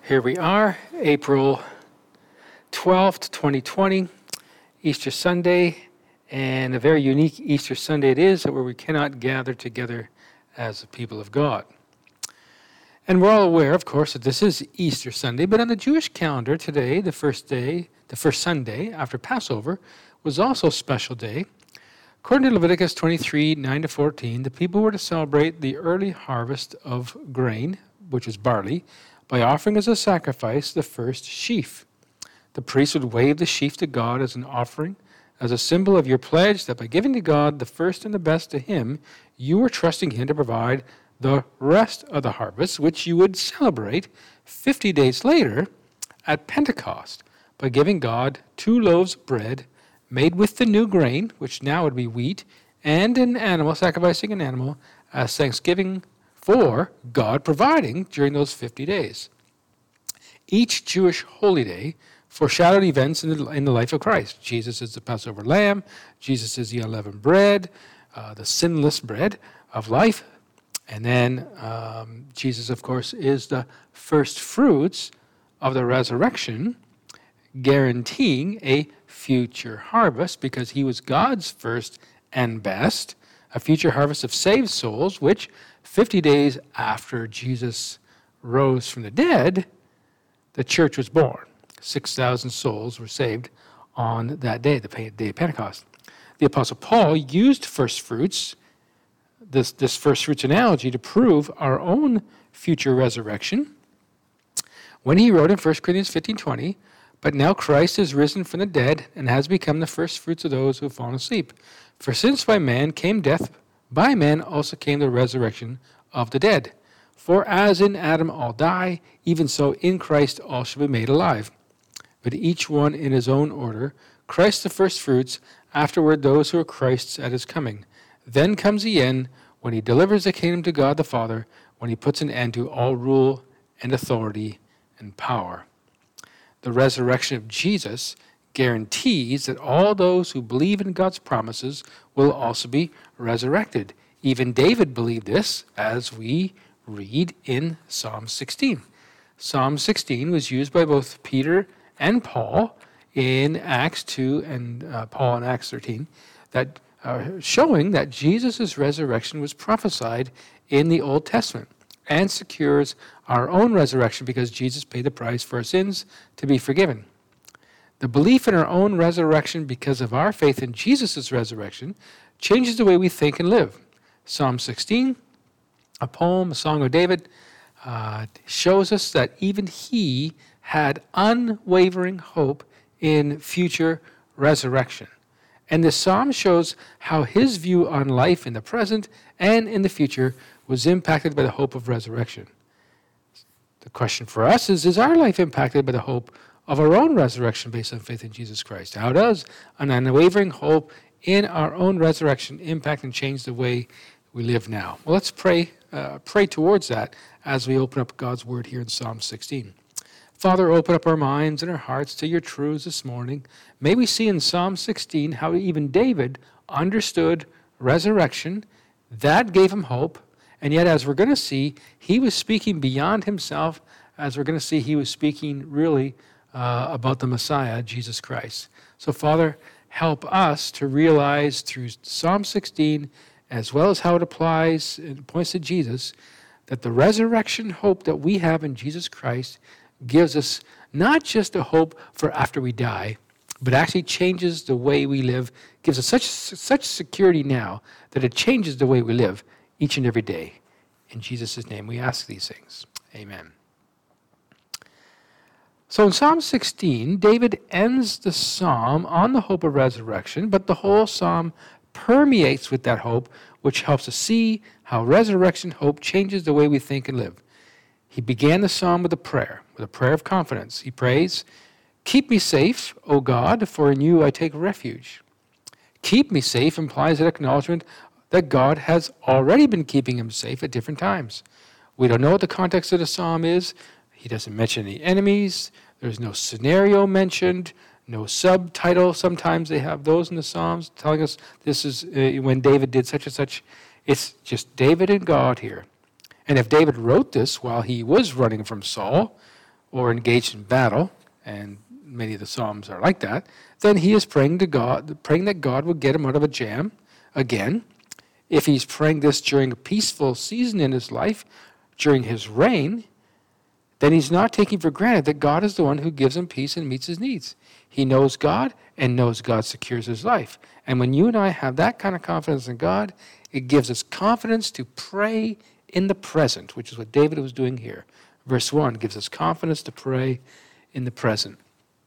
Here we are, April 12th, 2020, Easter Sunday, and a very unique Easter Sunday it is, where we cannot gather together as the people of God. And we're all aware, of course, that this is Easter Sunday, but on the Jewish calendar today, the first Sunday after Passover, was also a special day. According to Leviticus 23, 9-14, the people were to celebrate the early harvest of grain, which is barley, by offering as a sacrifice the first sheaf. The priest would wave the sheaf to God as an offering, as a symbol of your pledge that by giving to God the first and the best to Him, you were trusting Him to provide the rest of the harvest, which you would celebrate 50 days later at Pentecost by giving God 2 loaves of bread made with the new grain, which now would be wheat, and an animal, sacrificing an animal as thanksgiving for God providing during those 50 days. Each Jewish holy day foreshadowed events in the life of Christ. Jesus is the Passover lamb. Jesus is the unleavened bread, the sinless bread of life. And then Jesus, of course, is the first fruits of the resurrection, guaranteeing a future harvest because he was God's first and best, a future harvest of saved souls, which 50 days after Jesus rose from the dead, the church was born. 6,000 souls were saved on that day, the day of Pentecost. The Apostle Paul used first fruits, this first fruits analogy, to prove our own future resurrection when he wrote in 1 Corinthians 15:20, "But now Christ is risen from the dead and has become the first fruits of those who have fallen asleep. For since by man came death, by man also came the resurrection of the dead. For as in Adam all die, even so in Christ all shall be made alive. But each one in his own order, Christ the first fruits, afterward those who are Christ's at his coming. Then comes the end, when he delivers the kingdom to God the Father, when he puts an end to all rule and authority and power." The resurrection of Jesus guarantees that all those who believe in God's promises will also be resurrected. Even David believed this, as we read in Psalm 16. Psalm 16 was used by both Peter and Paul in Acts 2 and Paul in Acts 13, that showing that Jesus' resurrection was prophesied in the Old Testament and secures our own resurrection because Jesus paid the price for our sins to be forgiven. The belief in our own resurrection because of our faith in Jesus' resurrection changes the way we think and live. Psalm 16, a poem, a song of David, shows us that even he had unwavering hope in future resurrection. And the psalm shows how his view on life in the present and in the future was impacted by the hope of resurrection. The question for us is our life impacted by the hope of our own resurrection based on faith in Jesus Christ? How does an unwavering hope in our own resurrection impact and change the way we live now? Well, let's pray towards that as we open up God's word here in Psalm 16. Father, open up our minds and our hearts to your truths this morning. May we see in Psalm 16 how even David understood resurrection. That gave him hope. And yet, as we're going to see, he was speaking beyond himself. As we're going to see, he was speaking really about the Messiah, Jesus Christ. So, Father, help us to realize through Psalm 16, as well as how it applies and points to Jesus, that the resurrection hope that we have in Jesus Christ gives us not just a hope for after we die, but actually changes the way we live, gives us such security now that it changes the way we live each and every day. In Jesus' name we ask these things. Amen. So in Psalm 16, David ends the psalm on the hope of resurrection, but the whole psalm permeates with that hope, which helps us see how resurrection hope changes the way we think and live. He began the psalm with a prayer of confidence. He prays, "Keep me safe, O God, for in you I take refuge." Keep me safe implies an acknowledgement that God has already been keeping him safe at different times. We don't know what the context of the psalm is. He doesn't mention any enemies. There's no scenario mentioned, no subtitle. Sometimes they have those in the Psalms telling us this is when David did such and such. It's just David and God here. And if David wrote this while he was running from Saul, or engaged in battle, and many of the Psalms are like that, then he is praying to God, praying that God will get him out of a jam again. If he's praying this during a peaceful season in his life, during his reign, then he's not taking for granted that God is the one who gives him peace and meets his needs. He knows God and knows God secures his life. And when you and I have that kind of confidence in God, it gives us confidence to pray in the present, which is what David was doing here. Verse 1 gives us confidence to pray in the present.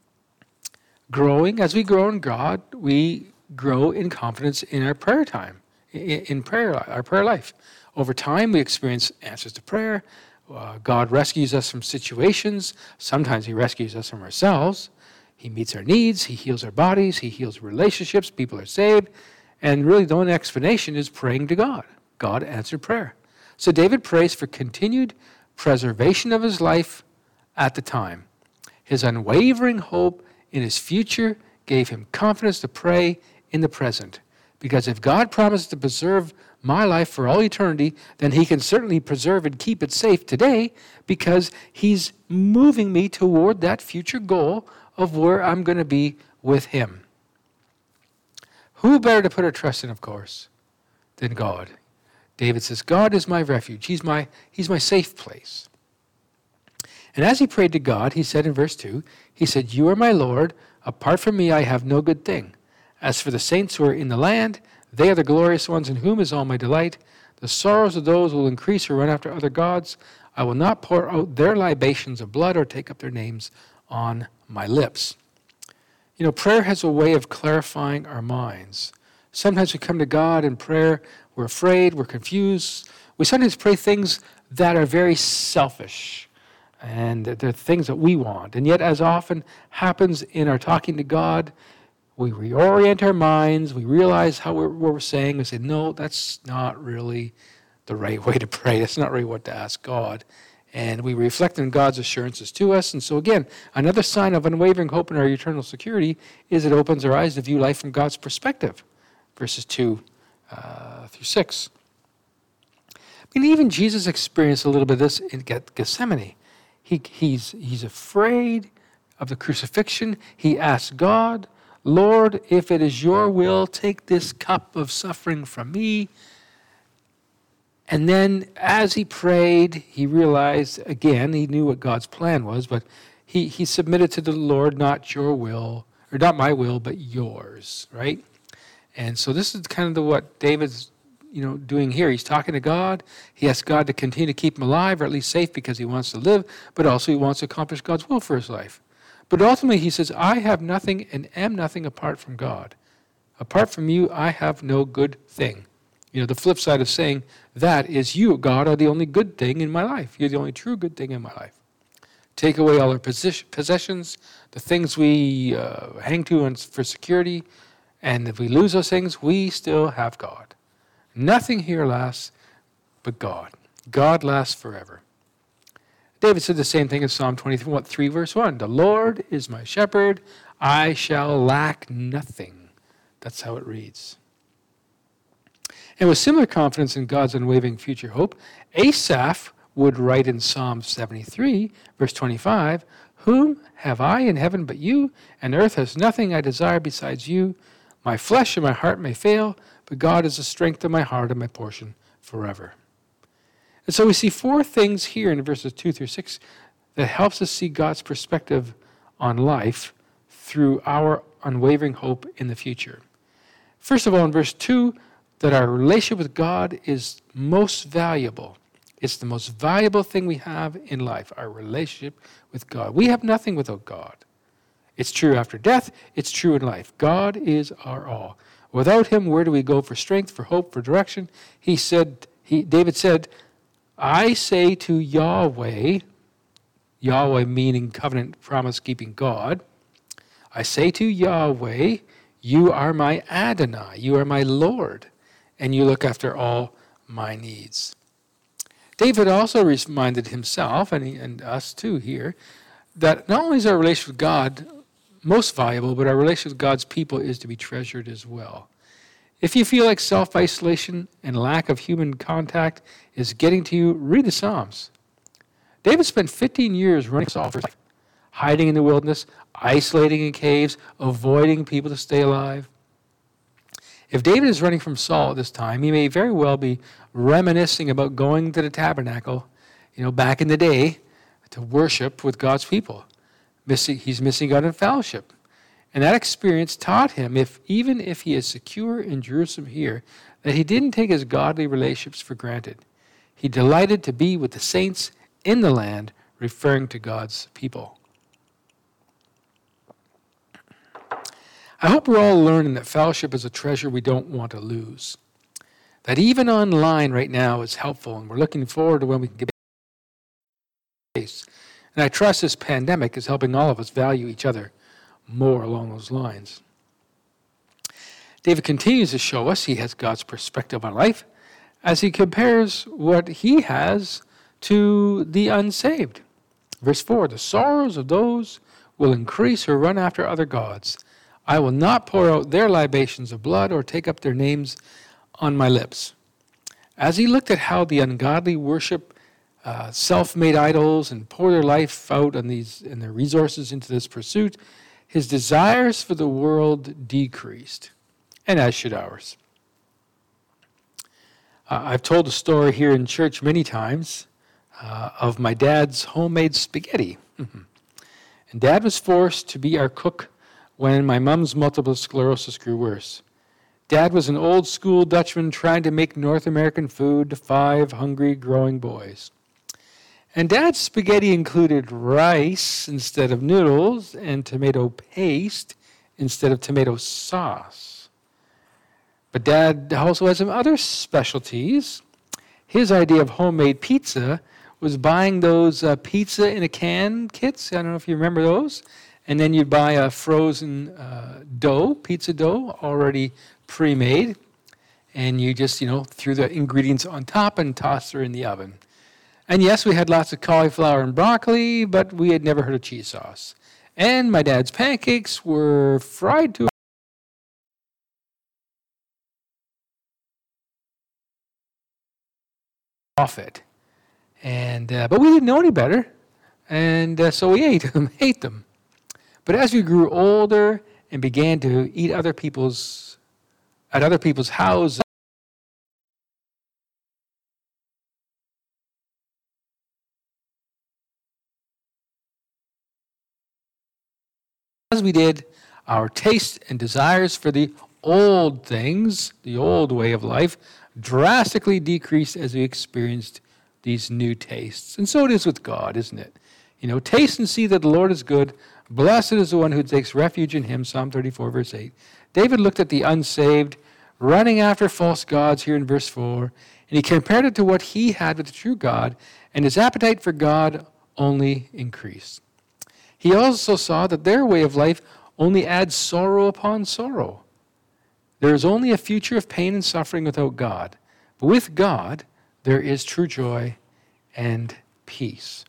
As we grow in God, we grow in confidence in our prayer time, in prayer, our prayer life. Over time, we experience answers to prayer. God rescues us from situations. Sometimes he rescues us from ourselves. He meets our needs. He heals our bodies. He heals relationships. People are saved. And really the only explanation is praying to God. God answered prayer. So David prays for continued preservation of his life at the time. His unwavering hope in his future gave him confidence to pray in the present. Because if God promised to preserve my life for all eternity, then he can certainly preserve and keep it safe today, because he's moving me toward that future goal of where I'm going to be with him. Who better to put our trust in, of course, than God? David says, God is my refuge. He's my safe place. And as he prayed to God, he said in verse 2, he said, you are my Lord. Apart from me, I have no good thing. As for the saints who are in the land, they are the glorious ones in whom is all my delight. The sorrows of those will increase who run after other gods. I will not pour out their libations of blood or take up their names on my lips. You know, prayer has a way of clarifying our minds. Sometimes we come to God in prayer, we're afraid, we're confused. We sometimes pray things that are very selfish, and they're things that we want. And yet, as often happens in our talking to God, we reorient our minds, we realize what we're saying, we say, no, that's not really the right way to pray. That's not really what to ask God. And we reflect on God's assurances to us. And so again, another sign of unwavering hope in our eternal security is it opens our eyes to view life from God's perspective. Verses 2 through 6. I mean, even Jesus experienced a little bit of this in Gethsemane. He's afraid of the crucifixion. He asks God, Lord, if it is your will, take this cup of suffering from me. And then as he prayed, he realized, again, he knew what God's plan was, but he submitted to the Lord, not your will, or not my will, but yours, right? And so this is kind of what David's doing here. He's talking to God. He asks God to continue to keep him alive, or at least safe, because he wants to live, but also he wants to accomplish God's will for his life. But ultimately he says, I have nothing and am nothing apart from God. Apart from you, I have no good thing. The flip side of saying that is you, God, are the only good thing in my life. You're the only true good thing in my life. Take away all our possessions, the things we hang to for security, and if we lose those things, we still have God. Nothing here lasts but God. God lasts forever. David said the same thing in Psalm 23, verse 1. The Lord is my shepherd, I shall lack nothing. That's how it reads. And with similar confidence in God's unwavering future hope, Asaph would write in Psalm 73, verse 25, whom have I in heaven but you, and earth has nothing I desire besides you. My flesh and my heart may fail, but God is the strength of my heart and my portion forever. And so we see four things here in verses 2 through 6 that helps us see God's perspective on life through our unwavering hope in the future. First of all, in verse 2, that our relationship with God is most valuable. It's the most valuable thing we have in life, our relationship with God. We have nothing without God. It's true after death. It's true in life. God is our all. Without him, where do we go for strength, for hope, for direction? David said, I say to Yahweh, Yahweh meaning covenant promise-keeping God, I say to Yahweh, you are my Adonai, you are my Lord, and you look after all my needs. David also reminded himself, and us too here, that not only is our relationship with God most valuable, but our relationship with God's people is to be treasured as well. If you feel like self-isolation and lack of human contact is getting to you, read the Psalms. David spent 15 years running Saul for his life, hiding in the wilderness, isolating in caves, avoiding people to stay alive. If David is running from Saul at this time, he may very well be reminiscing about going to the tabernacle, back in the day, to worship with God's people. He's missing out on fellowship. And that experience taught him, even if he is secure in Jerusalem here, that he didn't take his godly relationships for granted. He delighted to be with the saints in the land, referring to God's people. I hope we're all learning that fellowship is a treasure we don't want to lose. That even online right now is helpful, and we're looking forward to when we can get face. And I trust this pandemic is helping all of us value each other more along those lines. David continues to show us he has God's perspective on life as he compares what he has to the unsaved. Verse 4, the sorrows of those will increase who run after other gods. I will not pour out their libations of blood or take up their names on my lips. As he looked at how the ungodly worship self-made idols and pour their life out on these and their resources into this pursuit, his desires for the world decreased, and as should ours. I've told a story here in church many times of my dad's homemade spaghetti. And Dad was forced to be our cook when my mom's multiple sclerosis grew worse. Dad was an old-school Dutchman trying to make North American food to 5 hungry, growing boys. And Dad's spaghetti included rice instead of noodles and tomato paste instead of tomato sauce. But Dad also had some other specialties. His idea of homemade pizza was buying those pizza in a can kits. I don't know if you remember those. And then you'd buy a frozen pizza dough, already pre-made. And you just, threw the ingredients on top and tossed her in the oven. And yes, we had lots of cauliflower and broccoli, but we had never heard of cheese sauce. And my dad's pancakes were fried to off it. And but we didn't know any better, and so we ate them. But as we grew older and began to eat at other people's houses, as we did, our taste and desires for the old things, the old way of life, drastically decreased as we experienced these new tastes. And so it is with God, isn't it? Taste and see that the Lord is good. Blessed is the one who takes refuge in him, Psalm 34, verse 8. David looked at the unsaved, running after false gods here in verse 4, and he compared it to what he had with the true God, and his appetite for God only increased. He also saw that their way of life only adds sorrow upon sorrow. There is only a future of pain and suffering without God. But with God, there is true joy and peace.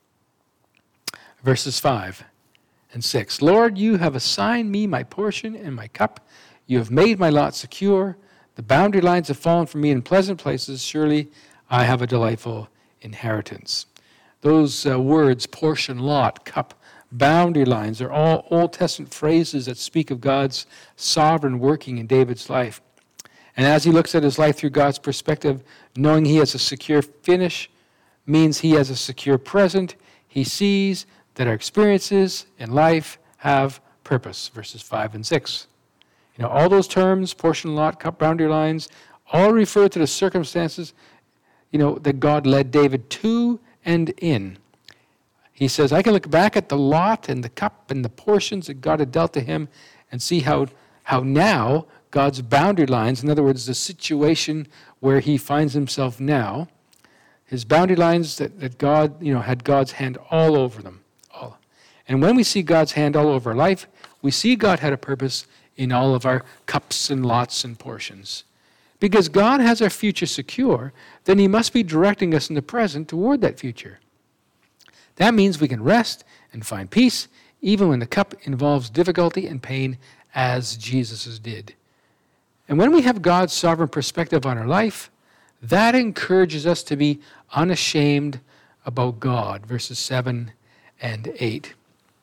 Verses 5 and 6. Lord, you have assigned me my portion and my cup. You have made my lot secure. The boundary lines have fallen for me in pleasant places. Surely I have a delightful inheritance. Those words, portion, lot, cup, boundary lines, are all Old Testament phrases that speak of God's sovereign working in David's life. And as he looks at his life through God's perspective, knowing he has a secure finish means he has a secure present. He sees that our experiences in life have purpose, verses 5 and 6. All those terms, portion, lot, cup, boundary lines, all refer to the circumstances, that God led David to and in. He says, I can look back at the lot and the cup and the portions that God had dealt to him and see how now God's boundary lines, in other words, the situation where he finds himself now, his boundary lines that God, had God's hand all over them. All. And when we see God's hand all over our life, we see God had a purpose in all of our cups and lots and portions. Because God has our future secure, then he must be directing us in the present toward that future. That means we can rest and find peace, even when the cup involves difficulty and pain, as Jesus did. And when we have God's sovereign perspective on our life, that encourages us to be unashamed about God, verses 7 and 8.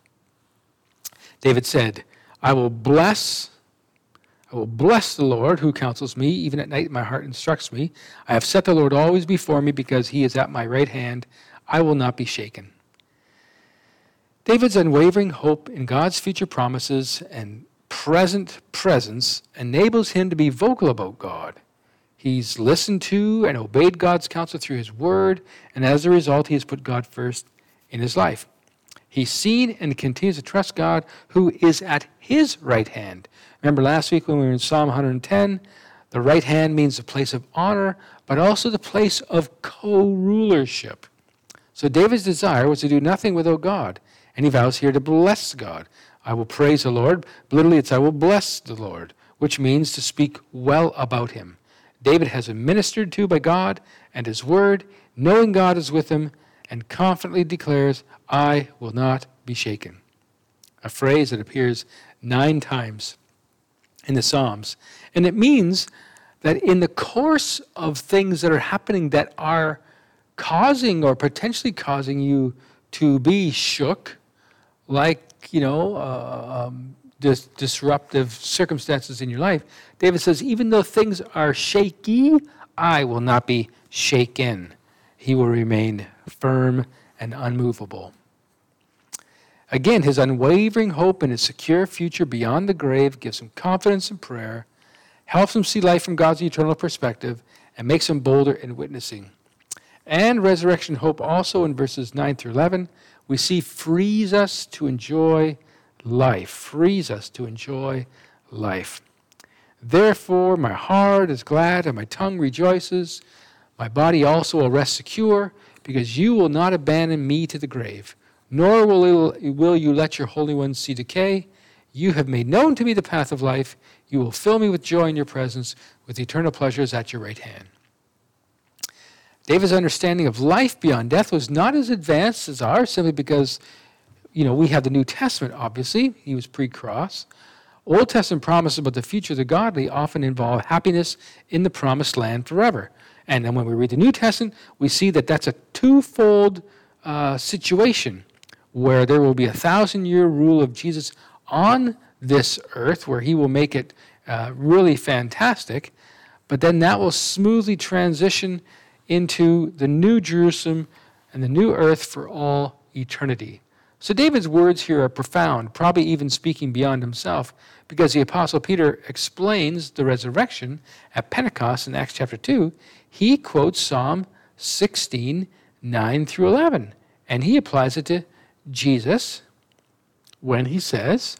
David said, I will bless the Lord who counsels me. Even at night my heart instructs me. I have set the Lord always before me because he is at my right hand. I will not be shaken. David's unwavering hope in God's future promises and present presence enables him to be vocal about God. He's listened to and obeyed God's counsel through his word, and as a result, he has put God first in his life. He's seen and continues to trust God, who is at his right hand. Remember last week when we were in Psalm 110, the right hand means the place of honor, but also the place of co-rulership. So David's desire was to do nothing without God, and he vows here to bless God. I will praise the Lord. Literally, it's I will bless the Lord, which means to speak well about him. David has been ministered to by God and his word, knowing God is with him, and confidently declares, I will not be shaken. A phrase that appears 9 times in the Psalms. And it means that in the course of things that are happening that are causing or potentially causing you to be shook, like, disruptive circumstances in your life, David says, even though things are shaky, I will not be shaken. He will remain firm and unmovable. Again, his unwavering hope in his secure future beyond the grave gives him confidence in prayer, helps him see life from God's eternal perspective, and makes him bolder in witnessing. And resurrection hope also in verses 9 through 11, we see frees us to enjoy life. Therefore, my heart is glad and my tongue rejoices. My body also will rest secure, because you will not abandon me to the grave, nor will you let your Holy One see decay. You have made known to me the path of life. You will fill me with joy in your presence, with eternal pleasures at your right hand. David's understanding of life beyond death was not as advanced as ours, simply because, we have the New Testament, obviously. He was pre-cross. Old Testament promises about the future of the godly often involve happiness in the promised land forever. And then when we read the New Testament, we see that that's a twofold situation, where there will be a 1,000-year rule of Jesus on this earth, where he will make it really fantastic, but then that will smoothly transition into the new Jerusalem and the new earth for all eternity. So David's words here are profound, probably even speaking beyond himself, because the Apostle Peter explains the resurrection at Pentecost in Acts chapter 2. He quotes Psalm 16, 9 through 11, and he applies it to Jesus when he says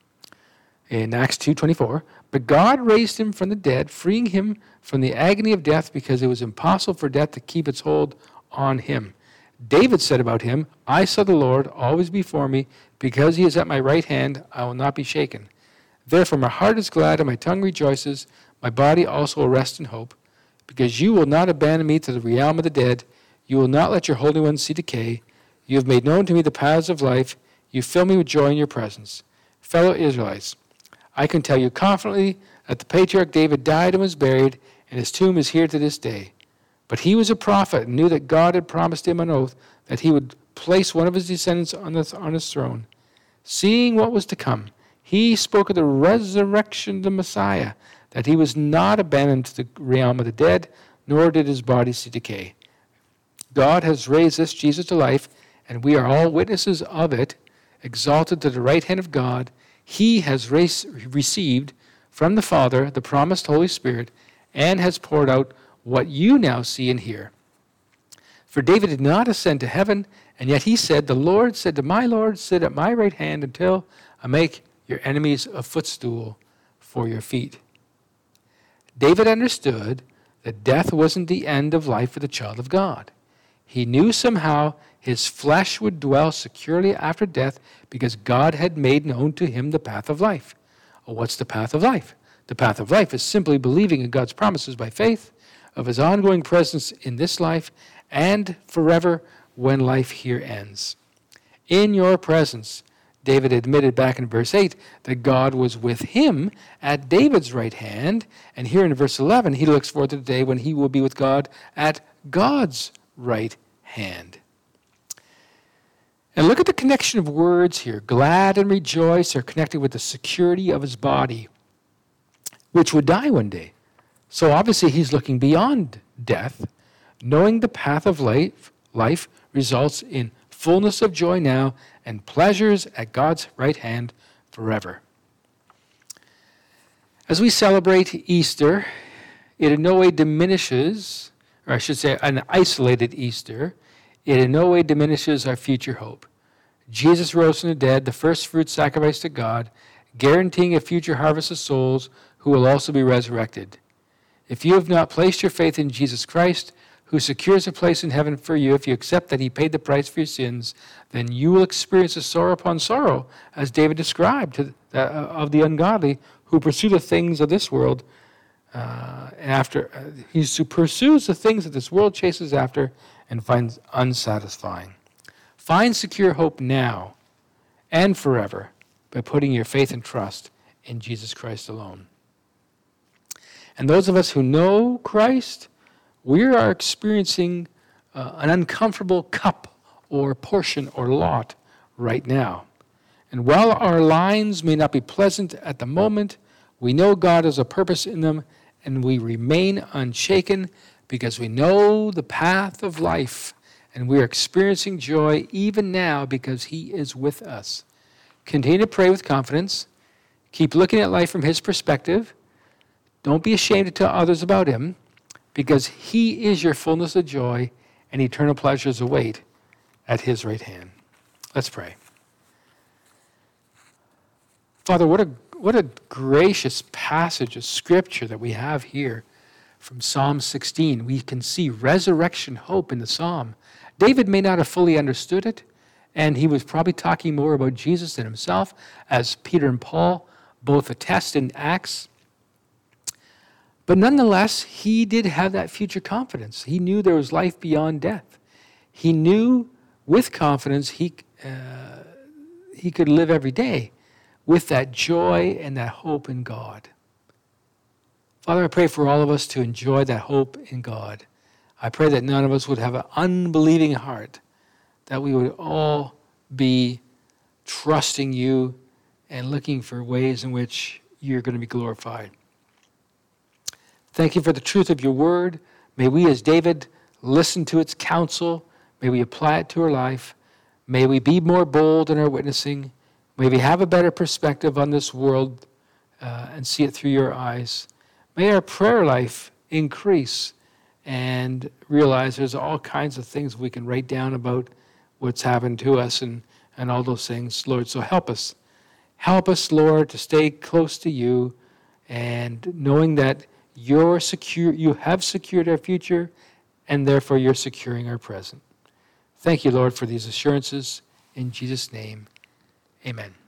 in Acts 2:24, but God raised him from the dead, freeing him from the agony of death, because it was impossible for death to keep its hold on him. David said about him, I saw the Lord always before me, because he is at my right hand, I will not be shaken. Therefore my heart is glad and my tongue rejoices, my body also will rest in hope, because you will not abandon me to the realm of the dead, you will not let your Holy One see decay. You have made known to me the paths of life, you fill me with joy in your presence. Fellow Israelites, I can tell you confidently that the patriarch David died and was buried, and his tomb is here to this day. But he was a prophet and knew that God had promised him on oath that he would place one of his descendants on his throne. Seeing what was to come, he spoke of the resurrection of the Messiah, that he was not abandoned to the realm of the dead, nor did his body see decay. God has raised this Jesus to life, and we are all witnesses of it, exalted to the right hand of God. He has received from the Father the promised Holy Spirit, and has poured out what you now see and hear. For David did not ascend to heaven, and yet he said, the Lord said to my Lord, sit at my right hand until I make your enemies a footstool for your feet. David understood that death wasn't the end of life for the child of God. He knew somehow his flesh would dwell securely after death, because God had made known to him the path of life. Well, what's the path of life? The path of life is simply believing in God's promises by faith, of his ongoing presence in this life and forever when life here ends. In your presence, David admitted back in verse 8 that God was with him at David's right hand, and here in verse 11 he looks forward to the day when he will be with God at God's right hand. And look at the connection of words here. Glad and rejoice are connected with the security of his body, which would die one day. So obviously he's looking beyond death. Knowing the path of life results in fullness of joy now and pleasures at God's right hand forever. As we celebrate Easter, it in no way diminishes, or I should say an isolated Easter, it in no way diminishes our future hope. Jesus rose from the dead, the first fruit sacrifice to God, guaranteeing a future harvest of souls who will also be resurrected. If you have not placed your faith in Jesus Christ, who secures a place in heaven for you, if you accept that he paid the price for your sins, then you will experience a sorrow upon sorrow, as David described, of the ungodly who pursue the things of this world. He pursues the things that this world chases after and finds unsatisfying. Find secure hope now and forever by putting your faith and trust in Jesus Christ alone. And those of us who know Christ, we are experiencing an uncomfortable cup or portion or lot right now. And while our lives may not be pleasant at the moment, we know God has a purpose in them, and we remain unshaken because we know the path of life, and we are experiencing joy even now because he is with us. Continue to pray with confidence. Keep looking at life from his perspective. Don't be ashamed to tell others about him, because he is your fullness of joy, and eternal pleasures await at his right hand. Let's pray. Father, what a gracious passage of Scripture that we have here from Psalm 16. We can see resurrection hope in the psalm. David may not have fully understood it, and he was probably talking more about Jesus than himself, as Peter and Paul both attest in Acts. But nonetheless, he did have that future confidence. He knew there was life beyond death. He knew with confidence he could live every day with that joy and that hope in God. Father, I pray for all of us to enjoy that hope in God. I pray that none of us would have an unbelieving heart, that we would all be trusting you and looking for ways in which you're going to be glorified. Thank you for the truth of your word. May we, as David, listen to its counsel. May we apply it to our life. May we be more bold in our witnessing. May we have a better perspective on this world and see it through your eyes. May our prayer life increase and realize there's all kinds of things we can write down about what's happened to us and all those things, Lord. So help us. Help us, Lord, to stay close to you, and knowing that you have secured our future, and therefore you're securing our present. Thank you, Lord, for these assurances. In Jesus' name, amen.